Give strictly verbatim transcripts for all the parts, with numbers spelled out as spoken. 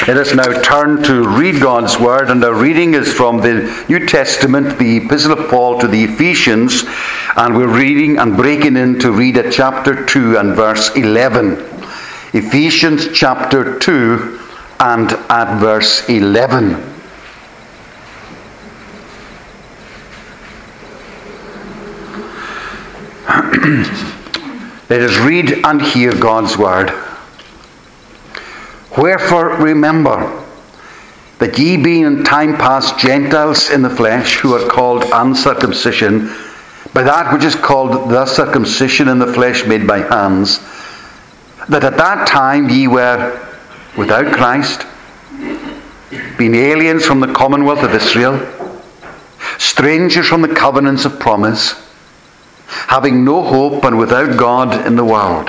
Let us now turn to read God's Word, and our reading is from the New Testament, the Epistle of Paul to the Ephesians, and we're reading and breaking in to read at chapter two and verse eleven. Ephesians chapter two and at verse eleven. Let us read and hear God's Word. Wherefore remember that ye being in time past Gentiles in the flesh, who are called uncircumcision, by that which is called the circumcision in the flesh made by hands, that at that time ye were without Christ, being aliens from the commonwealth of Israel, strangers from the covenants of promise, having no hope and without God in the world.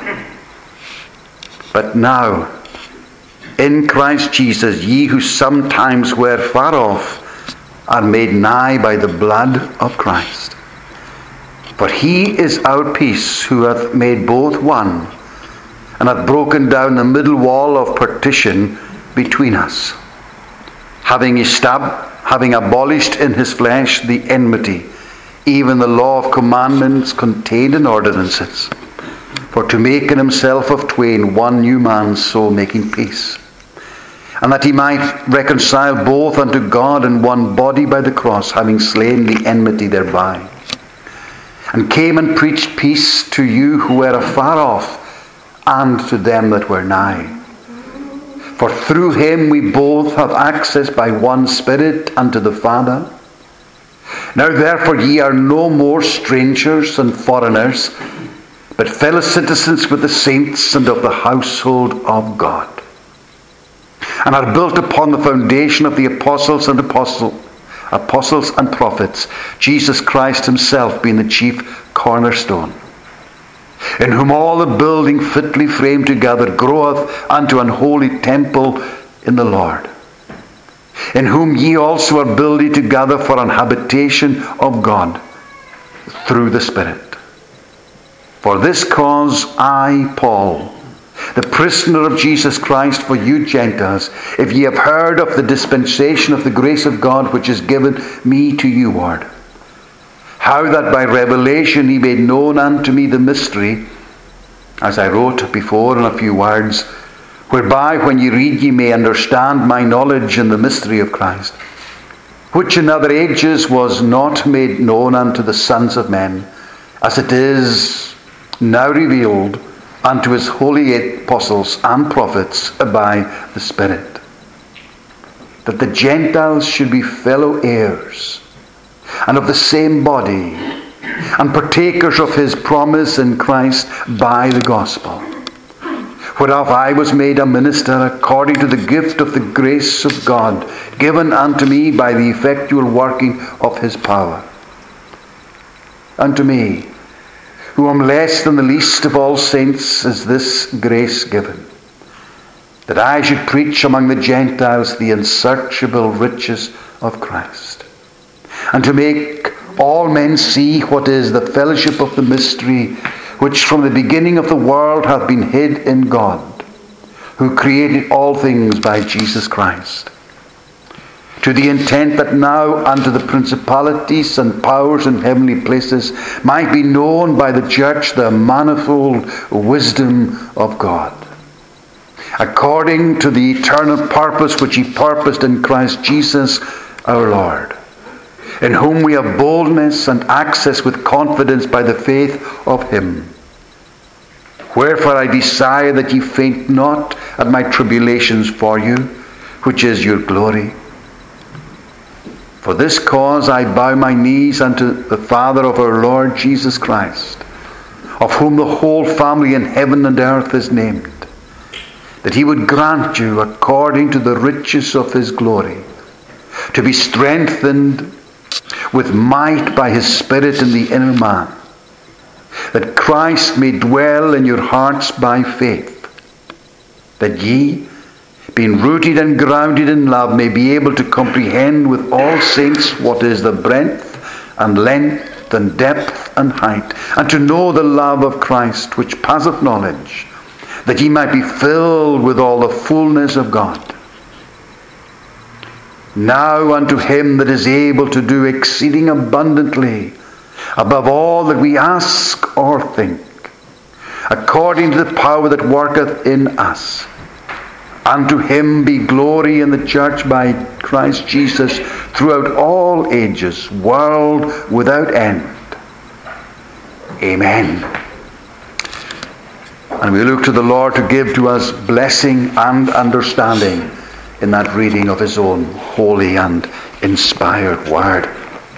But now, in Christ Jesus, ye who sometimes were far off are made nigh by the blood of Christ. For he is our peace, who hath made both one, and hath broken down the middle wall of partition between us, having estab- having abolished in his flesh the enmity, even the law of commandments contained in ordinances, for to make in himself of twain one new man, so making peace, and that he might reconcile both unto God in one body by the cross, having slain the enmity thereby, and came and preached peace to you who were afar off, and to them that were nigh. For through him we both have access by one Spirit unto the Father. Now therefore ye are no more strangers and foreigners, but fellow citizens with the saints and of the household of God, and are built upon the foundation of the apostles and apostle, apostles and prophets, Jesus Christ himself being the chief cornerstone, in whom all the building fitly framed together groweth unto an holy temple in the Lord, in whom ye also are builded together for an habitation of God through the Spirit. For this cause I, Paul, the prisoner of Jesus Christ for you Gentiles, if ye have heard of the dispensation of the grace of God which is given me to you ward, how that by revelation he made known unto me the mystery, as I wrote before in a few words, whereby when ye read ye may understand my knowledge in the mystery of Christ, which in other ages was not made known unto the sons of men, as it is now revealed unto his holy apostles and prophets by the Spirit, that the Gentiles should be fellow heirs, and of the same body, and partakers of his promise in Christ by the gospel, whereof I was made a minister according to the gift of the grace of God, given unto me by the effectual working of his power. Unto me, who am less than the least of all saints, is this grace given, that I should preach among the Gentiles the unsearchable riches of Christ, and to make all men see what is the fellowship of the mystery, which from the beginning of the world hath been hid in God, who created all things by Jesus Christ, to the intent that now unto the principalities and powers in heavenly places might be known by the church the manifold wisdom of God, according to the eternal purpose which he purposed in Christ Jesus our Lord, in whom we have boldness and access with confidence by the faith of him. Wherefore I desire that ye faint not at my tribulations for you, which is your glory. For this cause I bow my knees unto the Father of our Lord Jesus Christ, of whom the whole family in heaven and earth is named, that he would grant you, according to the riches of his glory, to be strengthened with might by his Spirit in the inner man, that Christ may dwell in your hearts by faith, that ye, being rooted and grounded in love, may be able to comprehend with all saints what is the breadth and length and depth and height, and to know the love of Christ which passeth knowledge, that ye might be filled with all the fullness of God. Now unto him that is able to do exceeding abundantly, above all that we ask or think, according to the power that worketh in us. Unto him be glory in the church by Christ Jesus throughout all ages, world without end. Amen. And we look to the Lord to give to us blessing and understanding in that reading of his own holy and inspired word.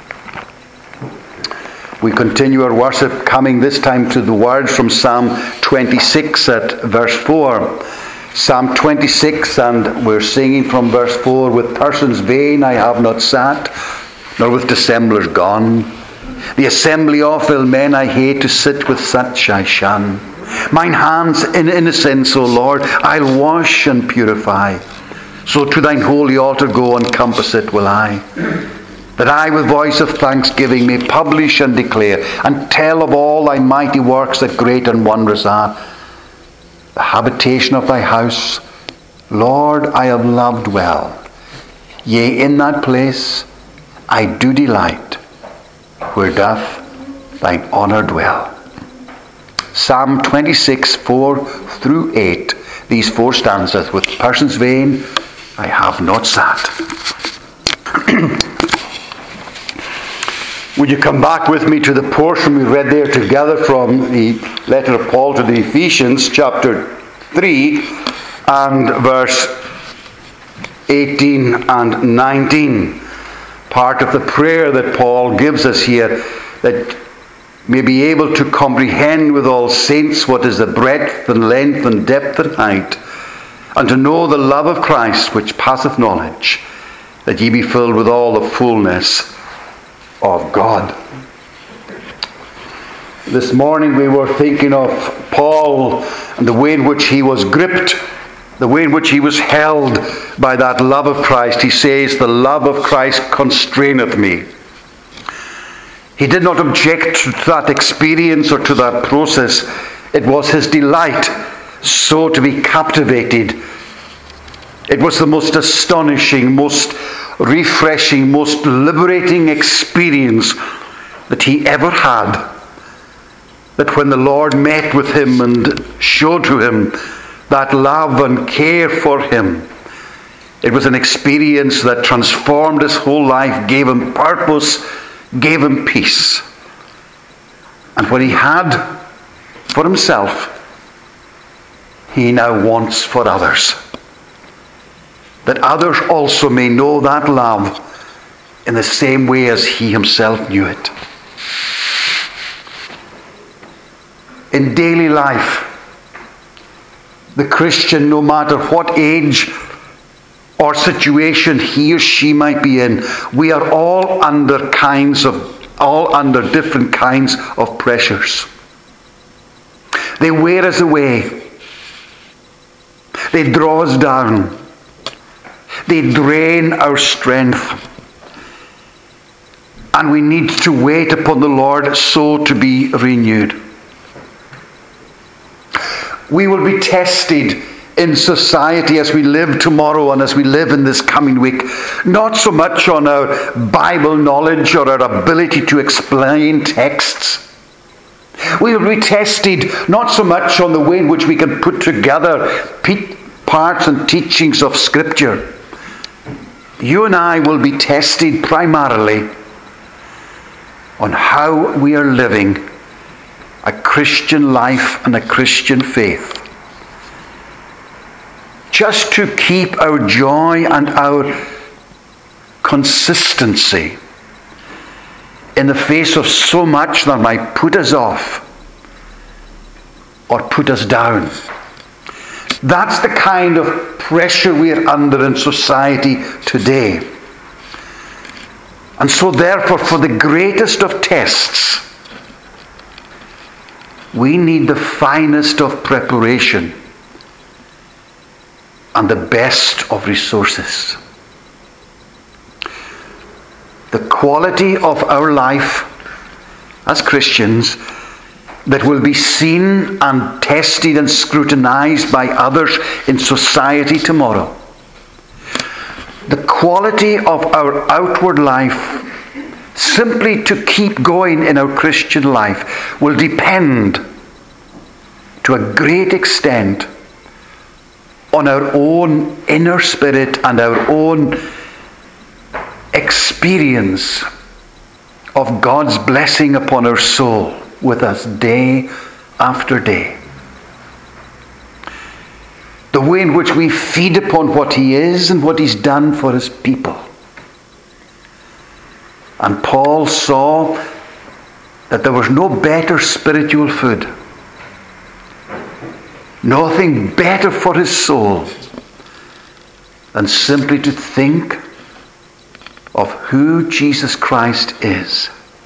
We continue our worship, coming this time to the words from Psalm twenty-six at verse four. Psalm twenty-six, and we're singing from verse four, with persons vain I have not sat, nor with dissemblers gone. The assembly of ill men I hate, to sit with such I shun. Mine hands in innocence, O Lord, I'll wash and purify. So to thine holy altar go, and compass it will I, that I with voice of thanksgiving may publish and declare, and tell of all thy mighty works that great and wondrous are. The habitation of thy house, Lord, I have loved well. Yea, in that place I do delight, where doth thine honour dwell. Psalm twenty-six, four through eight, these four stanzas. With persons vain I have not sat. Would you come back with me to the portion we read there together from the letter of Paul to the Ephesians, chapter three, and verse eighteen and nineteen. Part of the prayer that Paul gives us here, that may be able to comprehend with all saints what is the breadth and length and depth and height, and to know the love of Christ which passeth knowledge, that ye be filled with all the fullness of God. This morning we were thinking of Paul and the way in which he was gripped, the way in which he was held by that love of Christ. He says, the love of Christ constraineth me. He did not object to that experience or to that process. It was his delight so to be captivated. It was the most astonishing, most refreshing, most liberating experience that he ever had. That when the Lord met with him and showed to him that love and care for him, it was an experience that transformed his whole life, gave him purpose, gave him peace. And what he had for himself, he now wants for others. That others also may know that love in the same way as he himself knew it. In daily life, the Christian, no matter what age or situation he or she might be in, we are all under kinds of, all under different kinds of pressures. They wear us away. They draw us down. They drain our strength. And we need to wait upon the Lord so to be renewed. We will be tested in society as we live tomorrow and as we live in this coming week, not so much on our Bible knowledge or our ability to explain texts. We will be tested not so much on the way in which we can put together parts and teachings of Scripture. You and I will be tested primarily on how we are living a Christian life and a Christian faith. Just to keep our joy and our consistency in the face of so much that might put us off or put us down. That's the kind of pressure we are under in society today. And so therefore, for the greatest of tests, we need the finest of preparation and the best of resources. The quality of our life as Christians that will be seen and tested and scrutinized by others in society tomorrow the quality of our outward life, simply to keep going in our Christian life, will depend to a great extent on our own inner spirit and our own experience of God's blessing upon our soul with us day after day. The way in which we feed upon what He is and what He's done for His people. And Paul saw that there was no better spiritual food, nothing better for his soul than simply to think of who Jesus Christ is,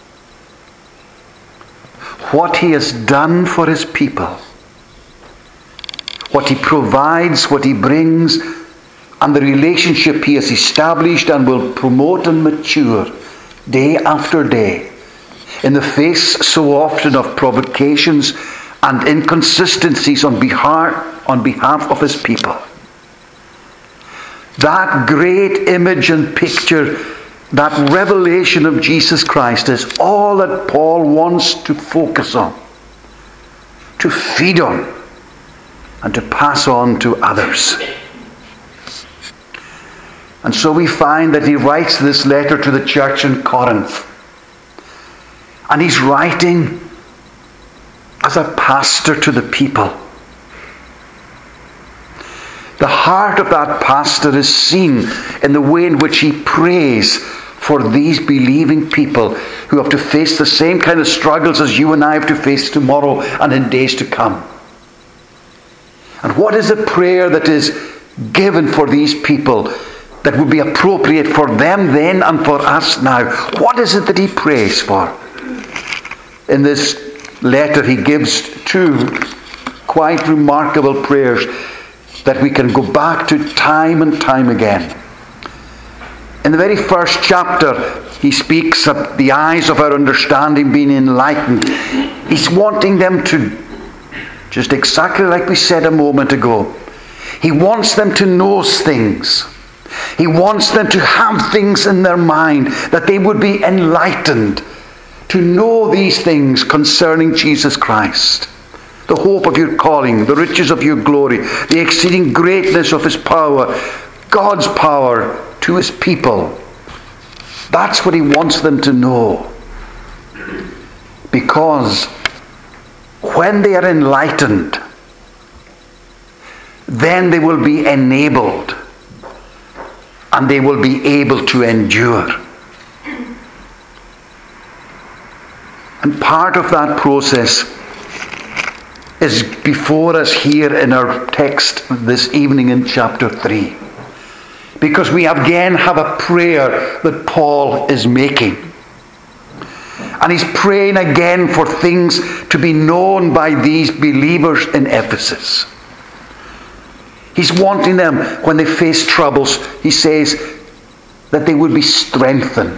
what He has done for His people, what He provides, what He brings, and the relationship He has established and will promote and mature day after day, in the face so often of provocations and inconsistencies on behalf, on behalf of His people. That great image and picture, that revelation of Jesus Christ, is all that Paul wants to focus on, to feed on, and to pass on to others. And so we find that he writes this letter to the church in Corinth. And he's writing as a pastor to the people. The heart of that pastor is seen in the way in which he prays for these believing people who have to face the same kind of struggles as you and I have to face tomorrow and in days to come. And what is the prayer that is given for these people that would be appropriate for them then and for us now? What is it that he prays for? In this letter he gives two quite remarkable prayers that we can go back to time and time again. In the very first chapter, he speaks of the eyes of our understanding being enlightened. He's wanting them to, just exactly like we said a moment ago, he wants them to know things. He wants them to have things in their mind, that they would be enlightened, to know these things concerning Jesus Christ. The hope of your calling, the riches of your glory, the exceeding greatness of His power, God's power to His people. That's what He wants them to know. Because when they are enlightened, then they will be enabled and they will be able to endure. And part of that process is before us here in our text this evening in chapter three. Because we again have a prayer that Paul is making. And he's praying again for things to be known by these believers in Ephesus. He's wanting them, when they face troubles, he says, that they would be strengthened.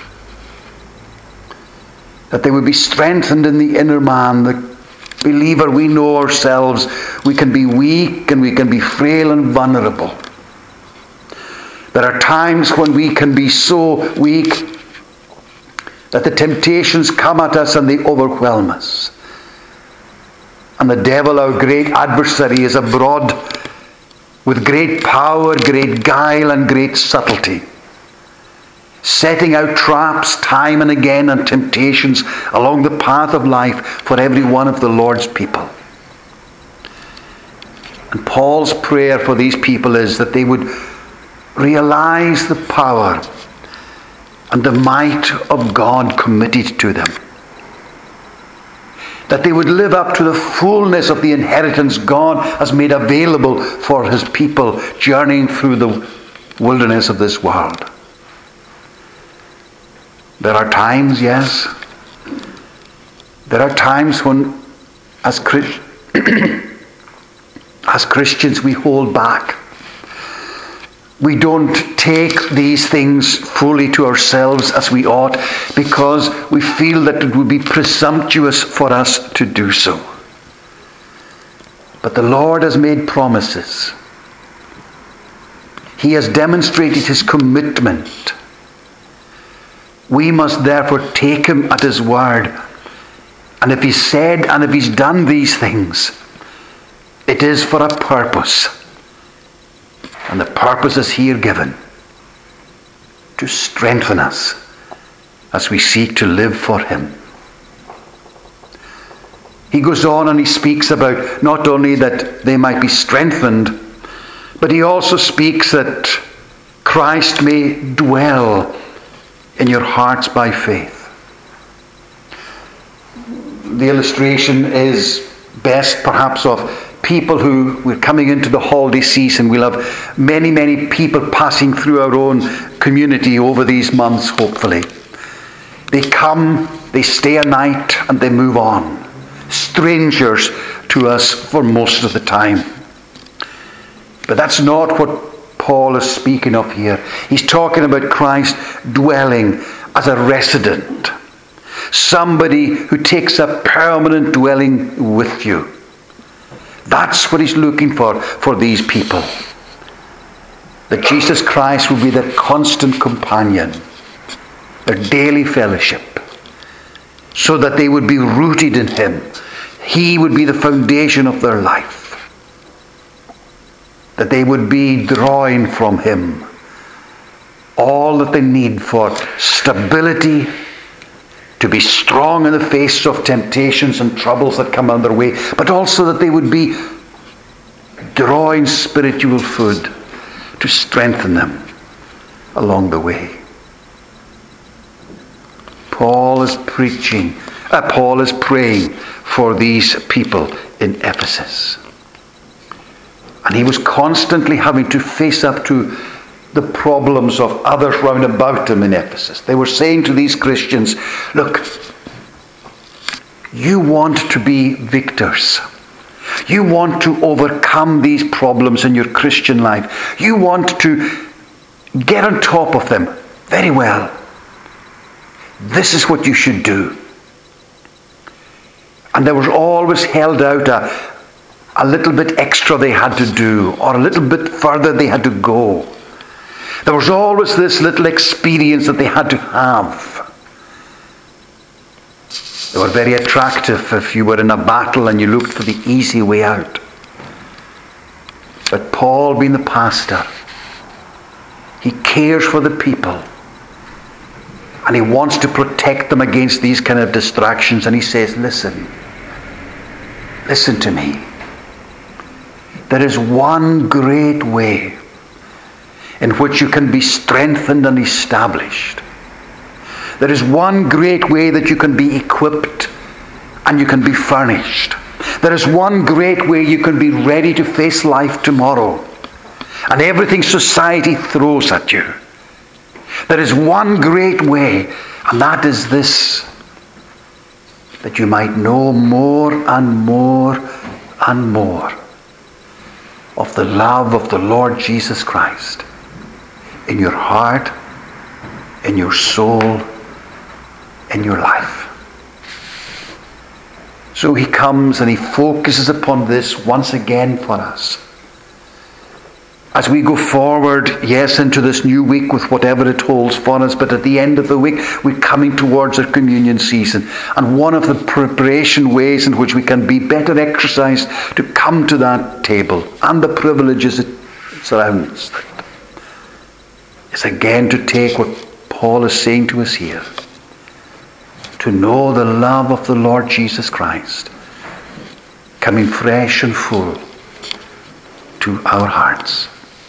That they would be strengthened in the inner man. The believer, we know ourselves, we can be weak and we can be frail and vulnerable. There are times when we can be so weak that the temptations come at us and they overwhelm us. And the devil, our great adversary, is abroad with great power, great guile, and great subtlety, setting out traps time and again and temptations along the path of life for every one of the Lord's people. And Paul's prayer for these people is that they would realize the power and the might of God committed to them. That they would live up to the fullness of the inheritance God has made available for His people journeying through the wilderness of this world. There are times, yes, there are times when as, Christ- as Christians we hold back. We don't take these things fully to ourselves as we ought, because we feel that it would be presumptuous for us to do so. But the Lord has made promises. He has demonstrated his commitment. We must therefore take him at his word. And if he's said and if he's done these things, it is for a purpose. And the purpose is here given: to strengthen us as we seek to live for him. He goes on and he speaks about not only that they might be strengthened, but he also speaks that Christ may dwell in your hearts by faith. The illustration is best perhaps of people who, we're coming into the holiday season, we'll have many, many people passing through our own community over these months, hopefully. They come, they stay a night, and they move on. Strangers to us for most of the time. But that's not what Paul is speaking of here. He's talking about Christ dwelling as a resident. Somebody who takes a permanent dwelling with you. That's what he's looking for for these people. That Jesus Christ will be their constant companion, their daily fellowship, so that they would be rooted in him. He would be the foundation of their life. That they would be drawing from him all that they need for stability, to be strong in the face of temptations and troubles that come on their way, but also that they would be drawing spiritual food to strengthen them along the way. Paul is preaching, uh, Paul is praying for these people in Ephesus. And he was constantly having to face up to the problems of others round about him in Ephesus. They were saying to these Christians, look, you want to be victors. You want to overcome these problems in your Christian life. You want to get on top of them. Very well. This is what you should do. And there was always held out a, a little bit extra they had to do, or a little bit further they had to go. There was always this little experience that they had to have. They were very attractive if you were in a battle and you looked for the easy way out. But Paul, being the pastor, he cares for the people. And he wants to protect them against these kind of distractions. And he says, listen, listen to me. There is one great way in which you can be strengthened and established. There is one great way that you can be equipped and you can be furnished. There is one great way you can be ready to face life tomorrow and everything society throws at you. There is one great way, and that is this: that you might know more and more and more of the love of the Lord Jesus Christ in your heart, in your soul, in your life. So he comes and he focuses upon this once again for us. As we go forward, yes, into this new week with whatever it holds for us, but at the end of the week, we're coming towards our communion season. And one of the preparation ways in which we can be better exercised to come to that table and the privileges it surrounds is again to take what Paul is saying to us here. To know the love of the Lord Jesus Christ coming fresh and full to our hearts.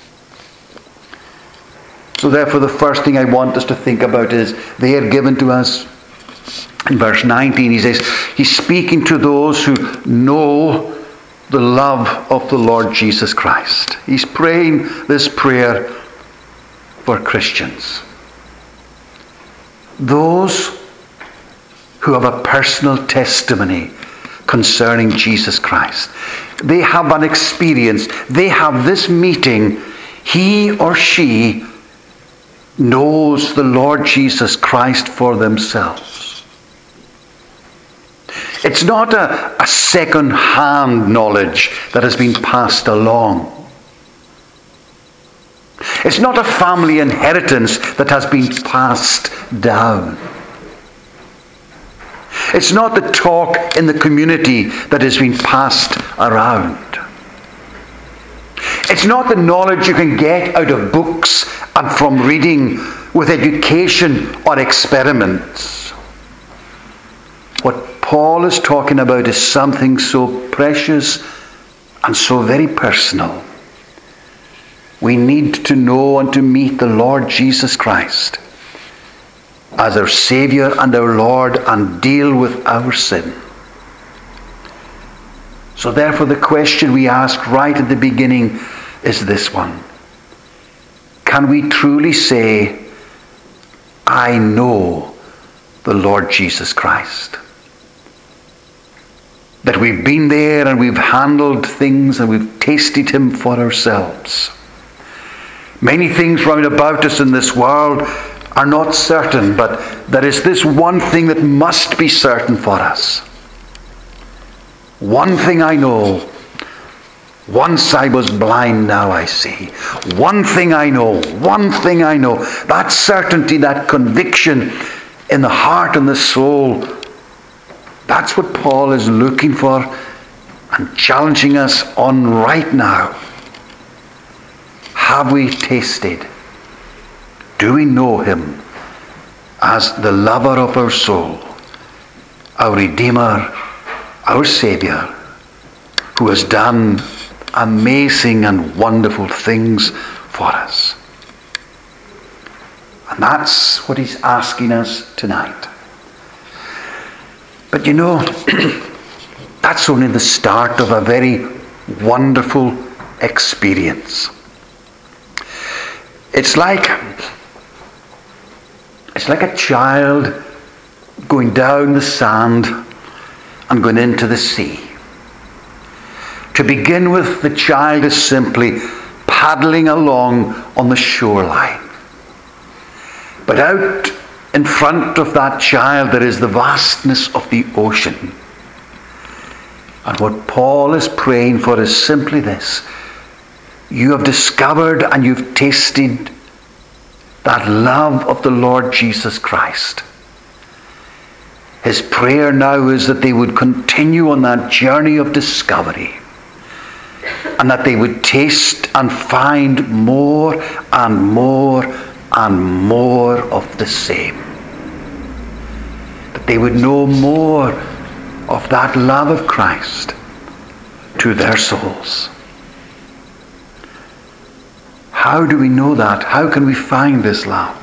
So therefore the first thing I want us to think about is they are given to us. In verse nineteen he says, he's speaking to those who know the love of the Lord Jesus Christ. He's praying this prayer for Christians. Those who have a personal testimony concerning Jesus Christ. They have an experience. They have this meeting. He or she knows the Lord Jesus Christ for themselves. It's not a, a second-hand knowledge that has been passed along. It's not a family inheritance that has been passed down. It's not the talk in the community that has been passed around. It's not the knowledge you can get out of books and from reading with education or experiments. What Paul is talking about is something so precious and so very personal. We need to know and to meet the Lord Jesus Christ as our Saviour and our Lord and deal with our sin. So therefore the question we ask right at the beginning is this one. Can we truly say, I know the Lord Jesus Christ? That we've been there and we've handled things and we've tasted Him for ourselves. Many things round about us in this world are not certain, but there is this one thing that must be certain for us. One thing I know. Once I was blind, now I see. One thing I know. One thing I know. That certainty, that conviction in the heart and the soul, that's what Paul is looking for and challenging us on right now. Have we tasted? Do we know Him as the lover of our soul, our Redeemer, our Saviour, who has done amazing and wonderful things for us? And that's what He's asking us tonight. But you know, that's only the start of a very wonderful experience. It's like, it's like a child going down the sand and going into the sea. To begin with, the child is simply paddling along on the shoreline. But out in front of that child there is the vastness of the ocean. And what Paul is praying for is simply this. You have discovered and you've tasted that love of the Lord Jesus Christ. His prayer now is that they would continue on that journey of discovery, and that they would taste and find more and more and more of the same. That they would know more of that love of Christ to their souls. How do we know that? How can we find this love?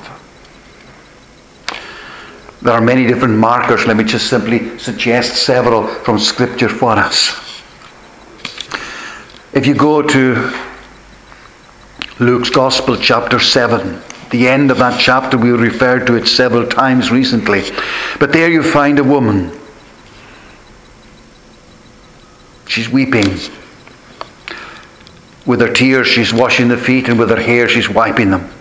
There are many different markers. Let me just simply suggest several from Scripture for us. If you go to Luke's Gospel, chapter seven, the end of that chapter, we referred to it several times recently. But there you find a woman. She's weeping. With her tears, she's washing the feet, and with her hair, she's wiping them.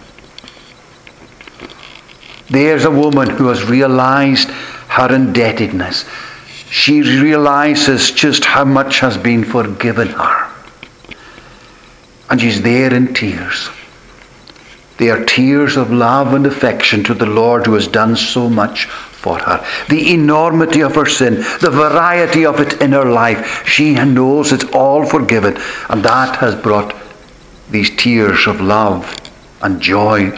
There's a woman who has realized her indebtedness. She realizes just how much has been forgiven her. And she's there in tears. They are tears of love and affection to the Lord who has done so much for her. The enormity of her sin, the variety of it in her life, she knows it's all forgiven. And that has brought these tears of love and joy.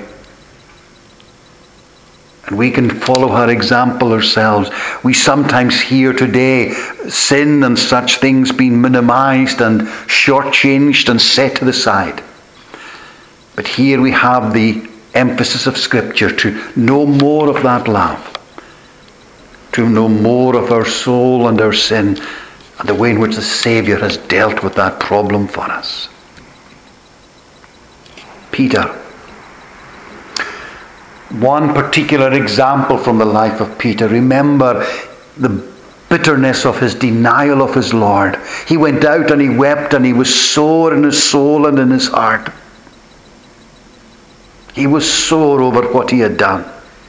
And we can follow her example ourselves. We sometimes hear today sin and such things being minimized and shortchanged and set to the side. But here we have the emphasis of Scripture to know more of that love, to know more of our soul and our sin, and the way in which the Saviour has dealt with that problem for us. Peter. One particular example from the life of Peter. Remember the bitterness of his denial of his Lord. He went out and he wept, and he was sore in his soul and in his heart. He was sore over what he had done.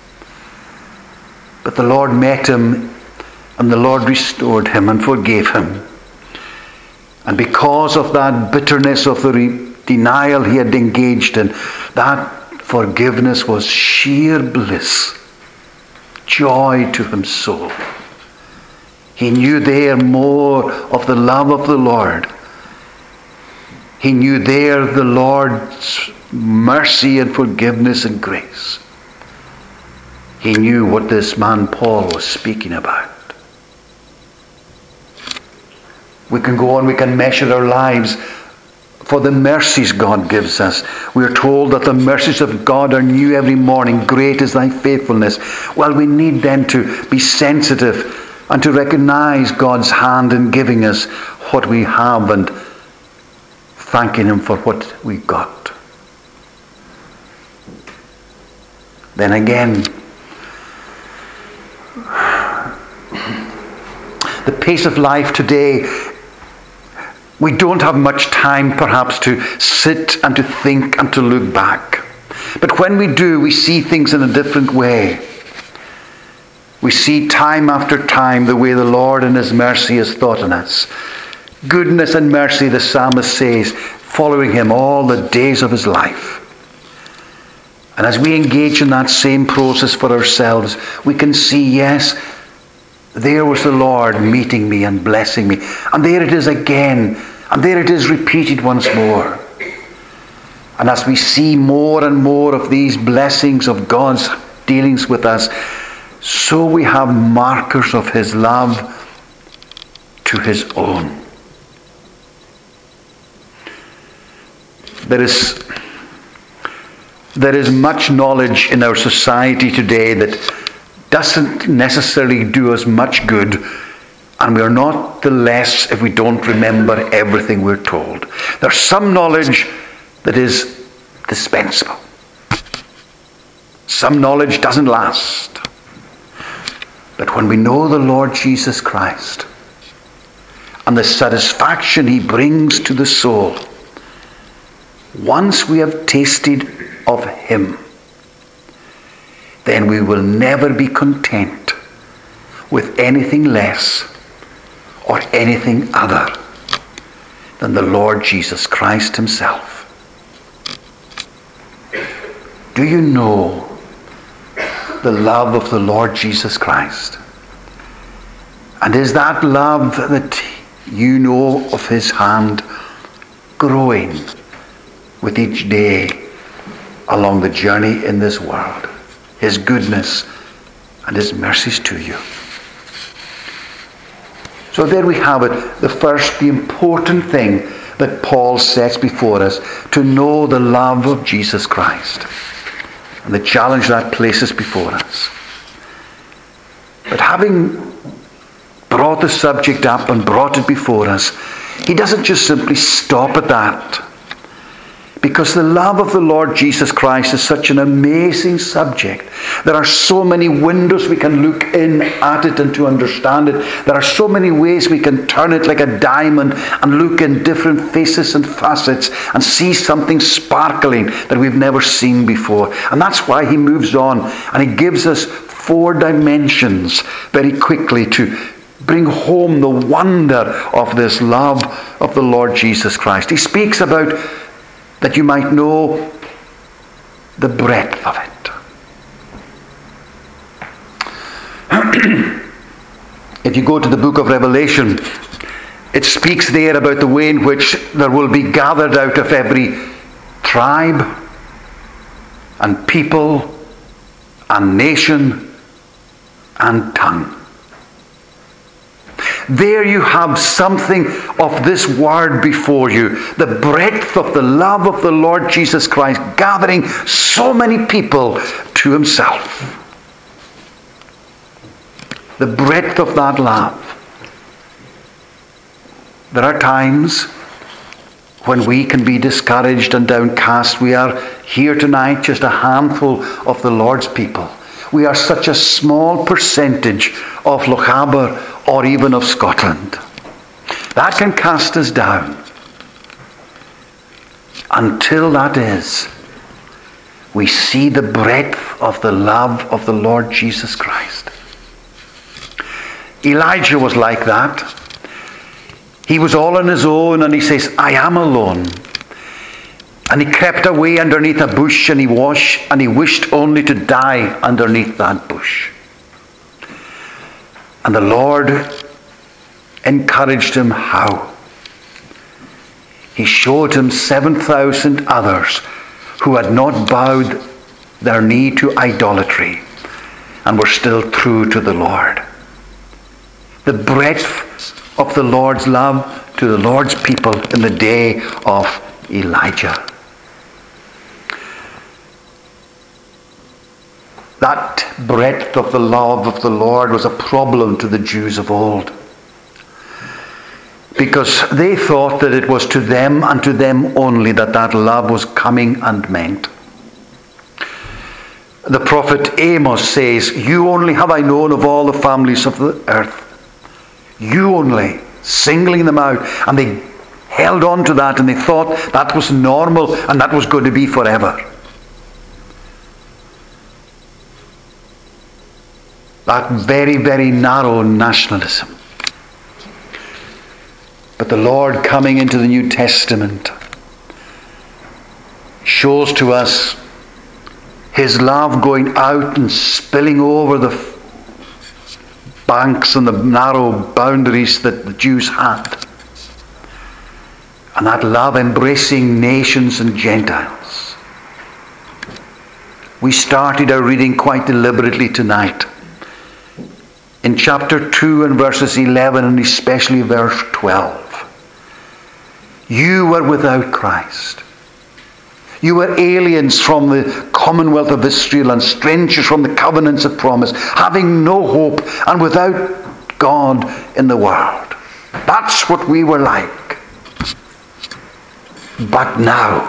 But the Lord met him, and the Lord restored him and forgave him. And because of that bitterness of the re- denial he had engaged in, that forgiveness was sheer bliss, joy to his soul. He knew there more of the love of the Lord. He knew there the Lord's mercy and forgiveness and grace. He knew what this man Paul was speaking about. We can go on, we can measure our lives for the mercies God gives us. We are told that the mercies of God are new every morning. Great is thy faithfulness. Well, we need then to be sensitive and to recognize God's hand in giving us what we have and thanking him for what we got. Then again, the pace of life today, we don't have much time perhaps to sit and to think and to look back. But when we do, we see things in a different way. We see time after time the way the Lord in his mercy has thought on us. Goodness and mercy, the psalmist says, following him all the days of his life. And as we engage in that same process for ourselves, we can see, yes, there was the Lord meeting me and blessing me. And there it is again. And there it is repeated once more. And as we see more and more of these blessings of God's dealings with us, so we have markers of his love to his own. There is, there is much knowledge in our society today that doesn't necessarily do us much good, and we are not the less if we don't remember everything we're told. There's some knowledge that is dispensable. Some knowledge doesn't last. But when we know the Lord Jesus Christ and the satisfaction he brings to the soul, once we have tasted of him, then we will never be content with anything less or anything other than the Lord Jesus Christ himself. Do you know the love of the Lord Jesus Christ? And is that love that you know of his hand growing with each day along the journey in this world? His goodness and his mercies to you. So there we have it, the first, the important thing that Paul sets before us, to know the love of Jesus Christ and the challenge that places before us. But having brought the subject up and brought it before us, he doesn't just simply stop at that. Because the love of the Lord Jesus Christ is such an amazing subject. There are so many windows we can look in at it and to understand it. There are so many ways we can turn it like a diamond and look in different faces and facets and see something sparkling that we've never seen before. And that's why he moves on and he gives us four dimensions very quickly to bring home the wonder of this love of the Lord Jesus Christ. He speaks about that you might know the breadth of it. If you go to the book of Revelation, it speaks there about the way in which there will be gathered out of every tribe and people and nation and tongue. There you have something of this word before you. The breadth of the love of the Lord Jesus Christ, gathering so many people to himself. The breadth of that love. There are times when we can be discouraged and downcast. We are here tonight, just a handful of the Lord's people. We are such a small percentage of Lochaber or even of Scotland. That can cast us down. Until that is, we see the breadth of the love of the Lord Jesus Christ. Elijah was like that. He was all on his own and he says, I am alone. And he crept away underneath a bush, and he washed, and he wished only to die underneath that bush. And the Lord encouraged him how? He showed him seven thousand others who had not bowed their knee to idolatry and were still true to the Lord. The breadth of the Lord's love to the Lord's people in the day of Elijah. That breadth of the love of the Lord was a problem to the Jews of old, because they thought that it was to them and to them only that that love was coming and meant. The prophet Amos says, "You only have I known of all the families of the earth." You only, singling them out. And they held on to that, and they thought that was normal and that was going to be forever. That very, very narrow nationalism. But the Lord, coming into the New Testament, shows to us his love going out and spilling over the banks and the narrow boundaries that the Jews had. And that love embracing nations and Gentiles. We started our reading quite deliberately tonight in chapter two and verses eleven, and especially verse twelve. You were without Christ. You were aliens from the commonwealth of Israel and strangers from the covenants of promise, having no hope and without God in the world. That's what we were like. But now,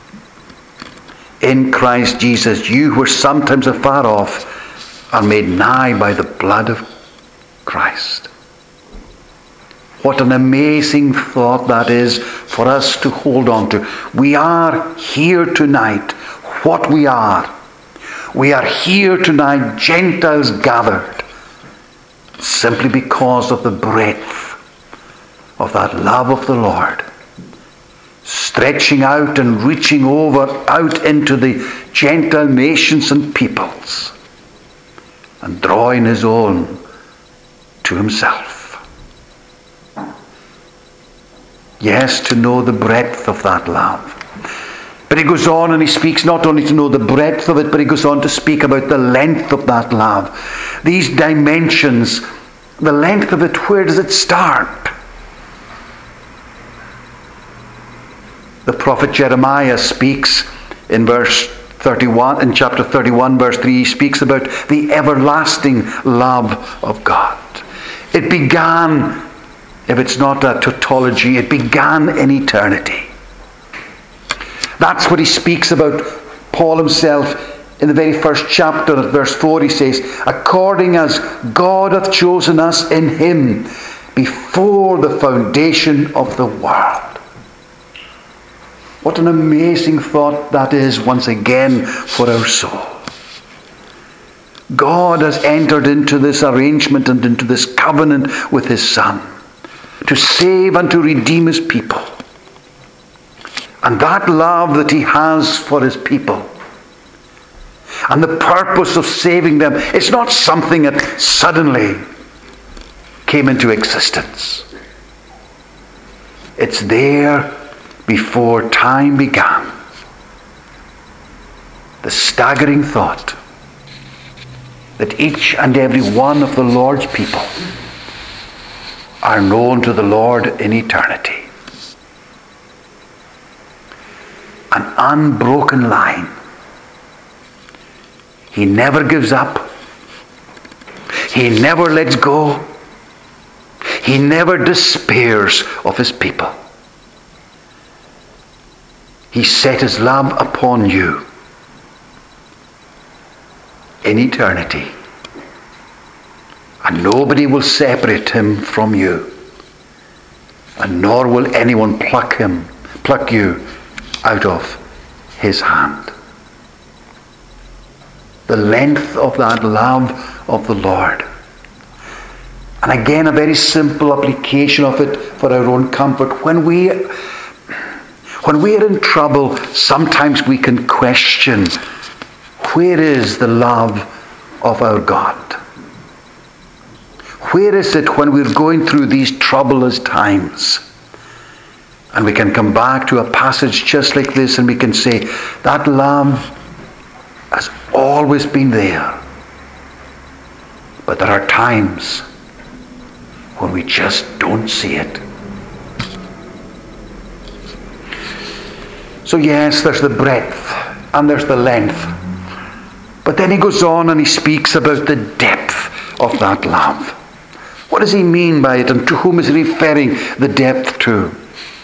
in Christ Jesus, you who were sometimes afar off are made nigh by the blood of Christ. What an amazing thought that is for us to hold on to. We are here tonight what we are. We are here tonight, Gentiles gathered, simply because of the breadth of that love of the Lord, stretching out and reaching over out into the Gentile nations and peoples, and drawing his own to himself. Yes, to know the breadth of that love. But he goes on and he speaks not only to know the breadth of it, but he goes on to speak about the length of that love. These dimensions, the length of it, where does it start? The prophet Jeremiah speaks in verse thirty-one, in chapter thirty-one, verse three, he speaks about the everlasting love of God. It began, if it's not a tautology, it began in eternity. That's what he speaks about. Paul himself, in the very first chapter at verse four, he says, according as God hath chosen us in him before the foundation of the world. What an amazing thought that is once again for our soul. God has entered into this arrangement and into this covenant with his Son to save and to redeem his people. And that love that he has for his people and the purpose of saving them, it's not something that suddenly came into existence. It's there before time began. The staggering thought that each and every one of the Lord's people are known to the Lord in eternity. An unbroken line. He never gives up. He never lets go. He never despairs of his people. He set his love upon you in eternity. And nobody will separate him from you. And nor will anyone pluck him, pluck you out of his hand. The length of that love of the Lord. And again, a very simple application of it for our own comfort. When we, When we are in trouble, sometimes we can question, where is the love of our God? Where is it when we're going through these troublous times? And we can come back to a passage just like this and we can say, that love has always been there. But there are times when we just don't see it. So yes, there's the breadth and there's the length. But then he goes on and he speaks about the depth of that love. What does he mean by it, and to whom is he referring the depth to?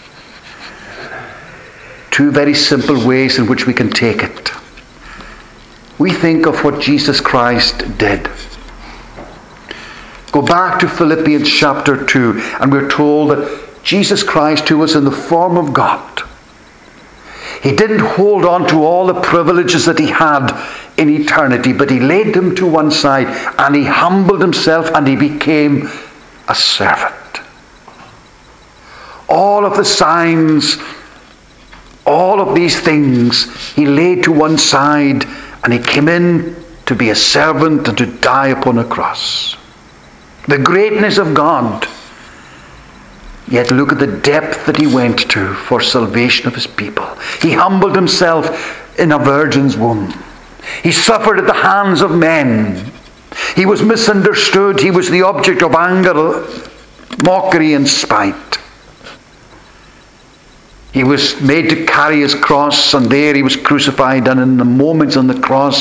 Two very simple ways in which we can take it. We think of what Jesus Christ did. Go back to Philippians chapter two, and we're told that Jesus Christ, who was in the form of God, he didn't hold on to all the privileges that he had in eternity, but he laid them to one side and he humbled himself and he became a servant. All of the signs, all of these things he laid to one side and he came in to be a servant and to die upon a cross. The greatness of God. Yet look at the depth that he went to for salvation of his people. He humbled himself in a virgin's womb. He suffered at the hands of men. He was misunderstood. He was the object of anger, mockery, and spite. He was made to carry his cross, and there he was crucified, and in the moments on the cross,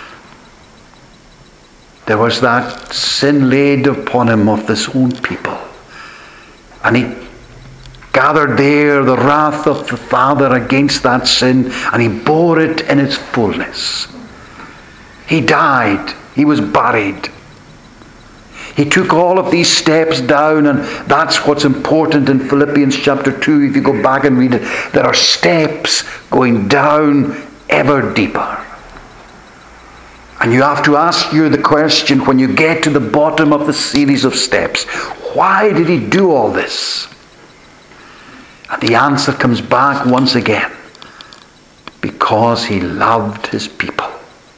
there was that sin laid upon him of this own people. And he gathered there the wrath of the Father against that sin, and he bore it in its fullness. He died. He was buried. He took all of these steps down, and that's what's important in Philippians chapter two. If you go back and read it, there are steps going down ever deeper. And you have to ask you the question when you get to the bottom of the series of steps, why did he do all this? And the answer comes back once again. Because he loved his people.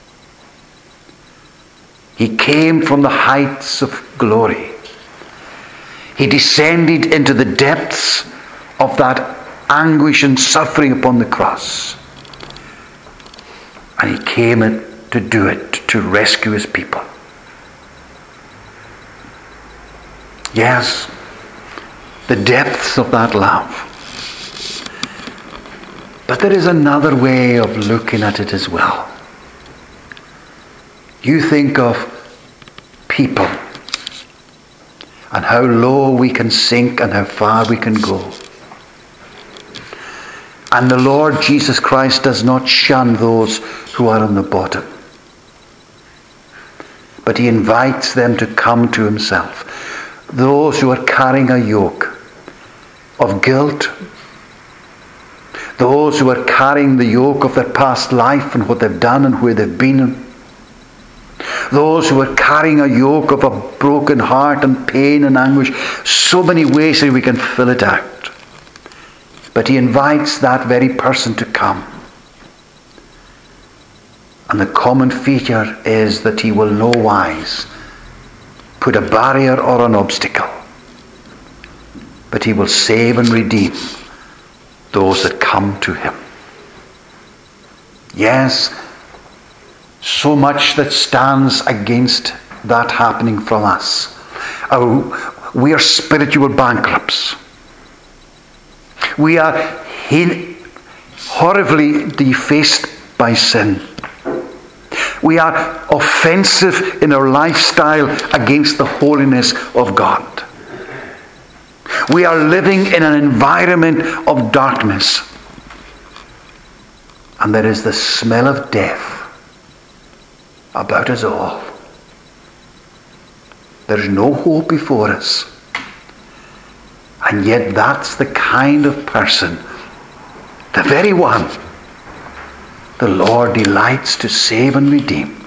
He came from the heights of glory. He descended into the depths of that anguish and suffering upon the cross. And he came to do it, to rescue his people. Yes, the depths of that love. But there is another way of looking at it as well. You think of people and how low we can sink and how far we can go. And the Lord Jesus Christ does not shun those who are on the bottom, but he invites them to come to himself. Those who are carrying a yoke of guilt, those who are carrying the yoke of their past life and what they've done and where they've been, those who are carrying a yoke of a broken heart and pain and anguish. So many ways that we can fill it out. But he invites that very person to come. And the common feature is that he will no wise put a barrier or an obstacle, but he will save and redeem those that come to him. Yes, so much that stands against that happening from us. Oh, we are spiritual bankrupts. We are horribly defaced by sin. We are offensive in our lifestyle against the holiness of God. We are living in an environment of darkness. And there is the smell of death about us all. There's no hope before us. And yet that's the kind of person, the very one, the Lord delights to save and redeem.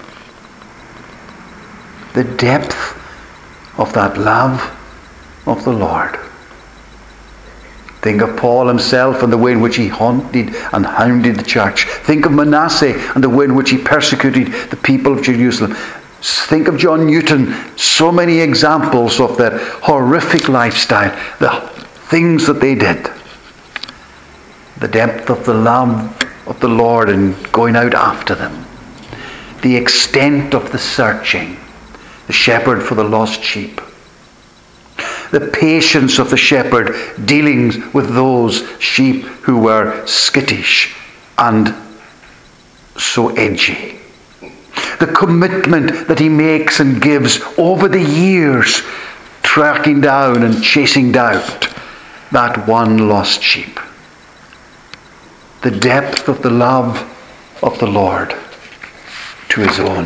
The depth of that love of the Lord. Think of Paul himself and the way in which he haunted and hounded the church. Think of Manasseh and the way in which he persecuted the people of Jerusalem. Think of John Newton. So many examples of their horrific lifestyle, the things that they did. The depth of the love of the Lord in going out after them. The extent of the searching. The shepherd for the lost sheep. The patience of the shepherd dealing with those sheep who were skittish and so edgy. The commitment that he makes and gives over the years, tracking down and chasing down that one lost sheep. The depth of the love of the Lord to his own.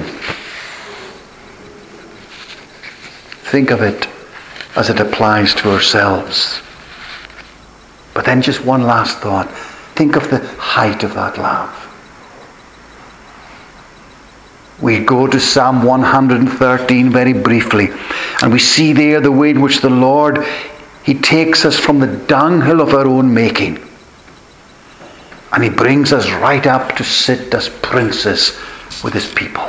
Think of it as it applies to ourselves. But then just one last thought. Think of the height of that love. We go to Psalm one hundred thirteen very briefly, and we see there the way in which the Lord, he takes us from the dunghill of our own making, and he brings us right up to sit as princes with his people.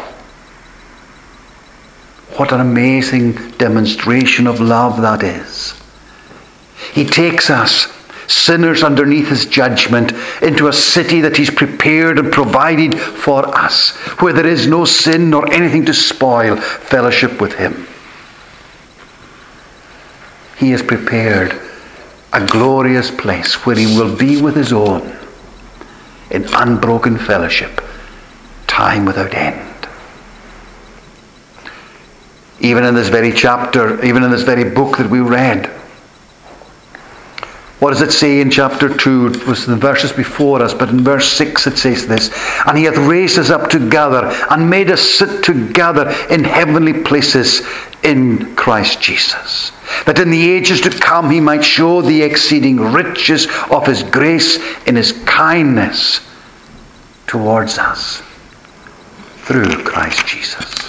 What an amazing demonstration of love that is. He takes us, sinners underneath his judgment, into a city that he's prepared and provided for us, where there is no sin nor anything to spoil fellowship with him. He has prepared a glorious place where he will be with his own in unbroken fellowship, time without end. Even in this very chapter, even in this very book that we read, what does it say in chapter two? It was the verses before us, but in verse six it says this: "And he hath raised us up together and made us sit together in heavenly places in Christ Jesus, that in the ages to come he might show the exceeding riches of his grace in his kindness towards us through Christ Jesus."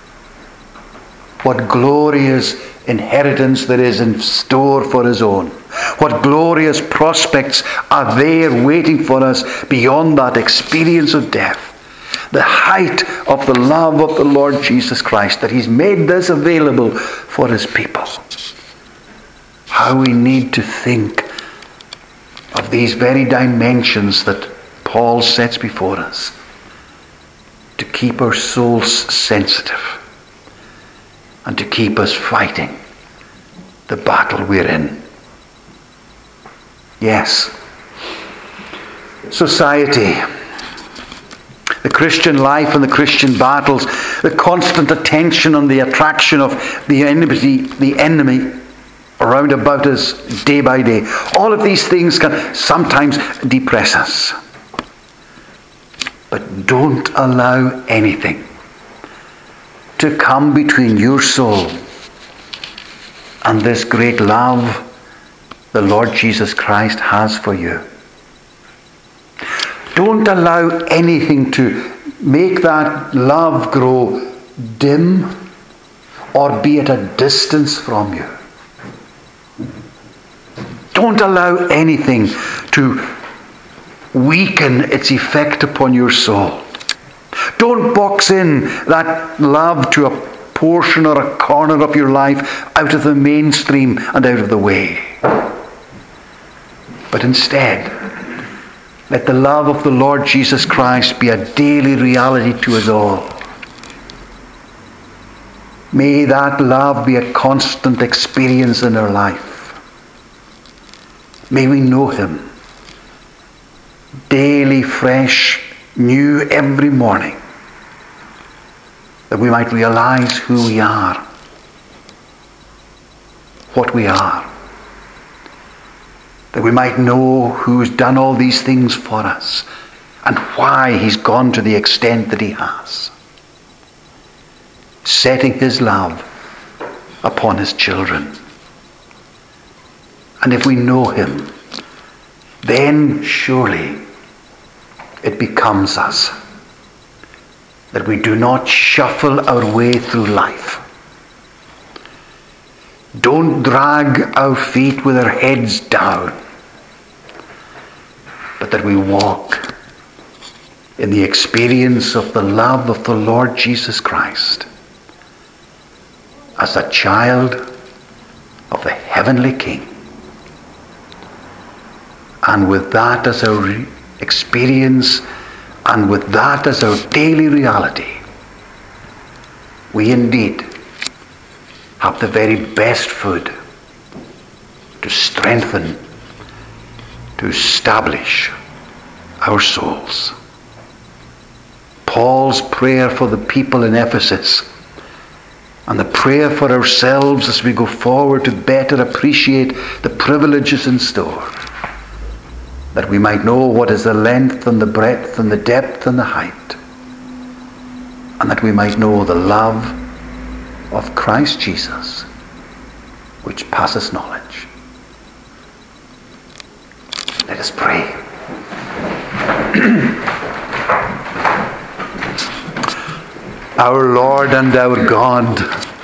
What glorious inheritance there is in store for his own. What glorious prospects are there waiting for us beyond that experience of death. The height of the love of the Lord Jesus Christ, that he's made this available for his people. How we need to think of these very dimensions that Paul sets before us to keep our souls sensitive and to keep us fighting the battle we're in. Yes, society, the Christian life and the Christian battles, the constant attention on the attraction of the enemy, the enemy around about us day by day. All of these things can sometimes depress us. But don't allow anything to come between your soul and this great love the Lord Jesus Christ has for you. Don't allow anything to make that love grow dim or be at a distance from you. Don't allow anything to weaken its effect upon your soul. Don't box in that love to a portion or a corner of your life out of the mainstream and out of the way. But instead, let the love of the Lord Jesus Christ be a daily reality to us all. May that love be a constant experience in our life. May we know him daily, fresh, new every morning, that we might realize who we are, what we are, that we might know who has done all these things for us and why he's gone to the extent that he has, setting his love upon his children. And if we know him, then surely it becomes us that we do not shuffle our way through life. Don't drag our feet with our heads down, that we walk in the experience of the love of the Lord Jesus Christ as a child of the heavenly King. And with that as our re- experience, and with that as our daily reality, we indeed have the very best food to strengthen, to establish our souls. Paul's prayer for the people in Ephesus, and the prayer for ourselves as we go forward to better appreciate the privileges in store, that we might know what is the length and the breadth and the depth and the height, and that we might know the love of Christ Jesus, which passes knowledge. Let us pray. Our Lord and our God,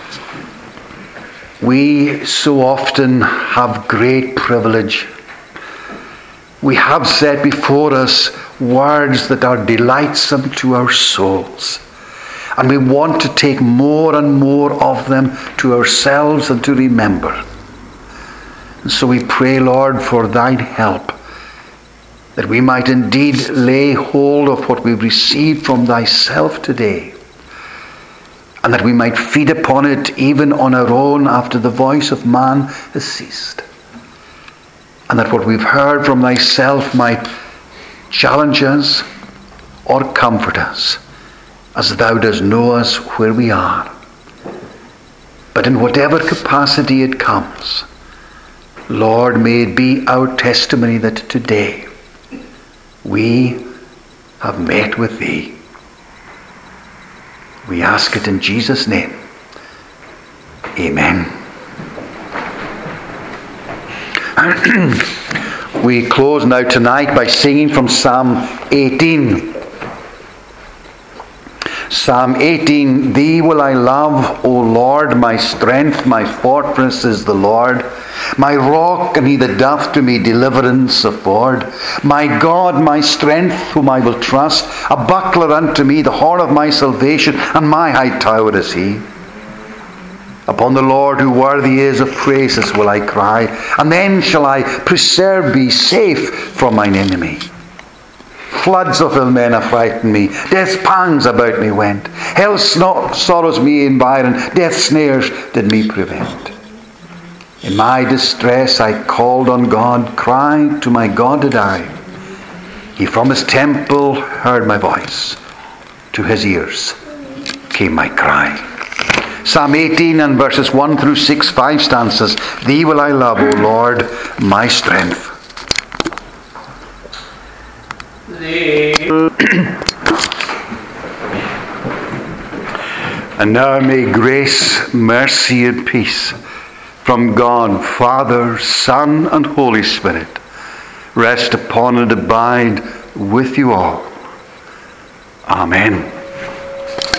we so often have great privilege. We have set before us words that are delightsome to our souls. And we want to take more and more of them to ourselves and to remember. And so we pray, Lord, for thine help, that we might indeed lay hold of what we've received from thyself today, and that we might feed upon it even on our own after the voice of man has ceased. And that what we've heard from thyself might challenge us or comfort us, as thou dost know us where we are. But in whatever capacity it comes, Lord, may it be our testimony that today we have met with thee. We ask it in Jesus' name. Amen. We close now tonight by singing from Psalm eighteen. Psalm eighteen, Thee will I love, O Lord, my strength, my fortress is the Lord, my rock, and he that doth to me deliverance afford. My God, my strength, whom I will trust, a buckler unto me, the horn of my salvation, and my high tower is he. Upon the Lord, who worthy is of praises, will I cry, and then shall I preserve be safe from mine enemy. Floods of ill men affrighted me. Death's pangs about me went. Hell's sorrows me environ. Death's snares did me prevent. In my distress I called on God. Cried to my God did I. He from his temple heard my voice. To his ears came my cry. Psalm eighteen and verses one through six, five stanzas. Thee will I love, O Lord, my strength. And now may grace, mercy, and peace from God, Father, Son, and Holy Spirit rest upon and abide with you all. Amen.